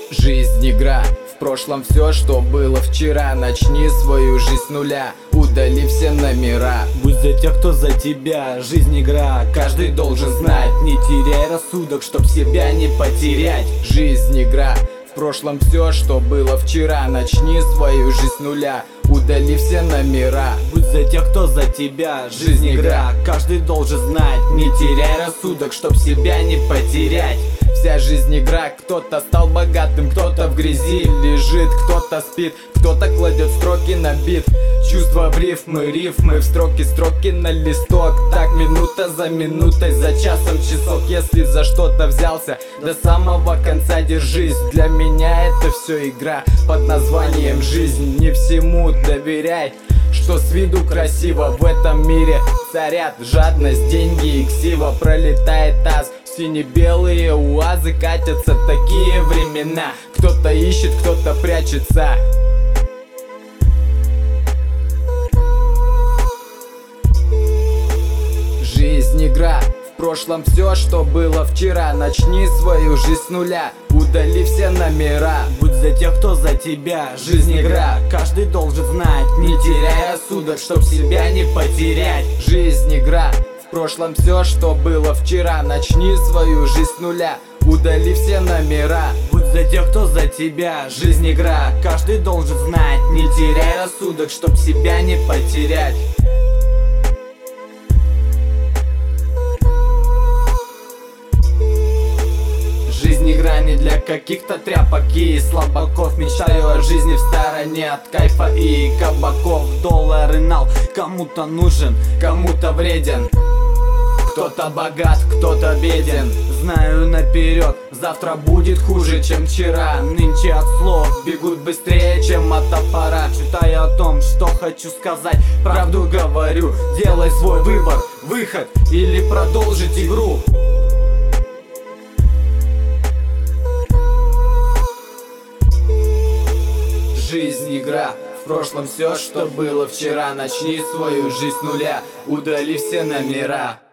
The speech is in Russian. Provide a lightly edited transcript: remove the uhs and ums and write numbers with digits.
Жизнь игра, в прошлом все, что было вчера. Начни свою жизнь с нуля, удали все номера. Будь за тех, кто за тебя, жизнь игра, каждый должен знать. Не теряй рассудок, чтоб себя не потерять. Жизнь игра, в прошлом все, что было вчера. Начни свою жизнь с нуля, удали все номера. Будь за тех, кто за тебя, жизнь игра, каждый должен знать. Не теряй рассудок, чтоб себя не потерять. Вся жизнь игра, кто-то стал богатым, кто-то в грязи лежит, кто-то спит, кто-то кладет строки на бит. Чувства в рифмы в строки на листок. Так минута за минутой, за часом часок. Если за что-то взялся, до самого конца держись. Для меня это все игра под названием жизнь. Не всему доверяй, что с виду красиво. В этом мире царят жадность, деньги и ксива. Пролетает таз, сине-белые уазы, катятся такие времена. Кто-то ищет, кто-то прячется. Жизнь игра, в прошлом все, что было вчера. Начни свою жизнь с нуля, удали все номера. Будь за тех, кто за тебя, жизнь игра, каждый должен знать. Не теряй рассудок, чтоб себя не потерять. Жизнь игра, в прошлом все, что было вчера. Начни свою жизнь с нуля, удали все номера. Будь за тех, кто за тебя, жизнь игра, каждый должен знать. Не теряй рассудок, чтоб себя не потерять. Жизнь игра не для каких-то тряпок и слабаков. Мечтаю о жизни в стороне от кайфа и кабаков. Доллар и нал кому-то нужен, Кому-то вреден, кто-то богат, кто-то беден. знаю наперед, Завтра будет хуже, чем вчера. нынче от слов Бегут быстрее, чем от топора. читаю о том, что хочу сказать. Правду говорю, делай свой выбор, выход или продолжить игру. Жизнь игра, в прошлом все, что было вчера. Начни свою жизнь с нуля, удали все номера.